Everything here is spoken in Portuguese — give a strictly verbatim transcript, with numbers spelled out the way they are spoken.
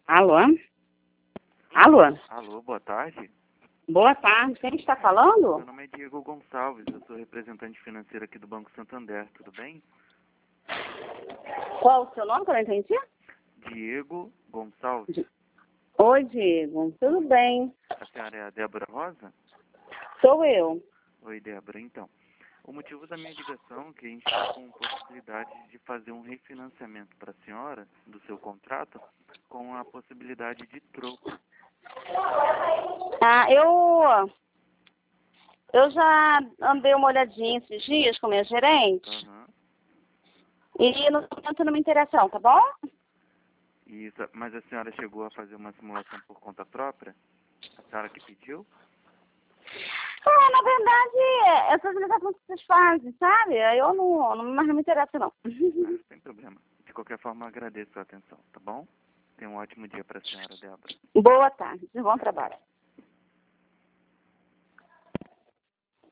Alô? Alô? Alô, boa tarde. Boa tarde. Quem está Meu falando? nome é Diego Gonçalves, eu sou representante financeiro aqui do Banco Santander, tudo bem? Qual o seu nome, que eu não entendi? Diego Gonçalves. Oi, Diego. Tudo bem? A senhora é a Débora Rosa? Sou eu. Oi, Débora. Então, o motivo da minha ligação é que a gente está com possibilidade de fazer um refinanciamento para a senhora do seu contrato com a possibilidade de troco. Ah, eu... Eu já andei uma olhadinha esses dias com minha gerente Aham. e no momento não me interessa, tá bom? Isso, mas a senhora chegou a fazer uma simulação por conta própria? A senhora que pediu? É, na verdade, essas ligações que vocês fazem, sabe? Eu não, não, mas não me interessa, não. Ah, sem problema. De qualquer forma, eu agradeço a atenção, tá bom? Tenha um ótimo dia para a senhora, Débora. Boa tarde. Bom trabalho.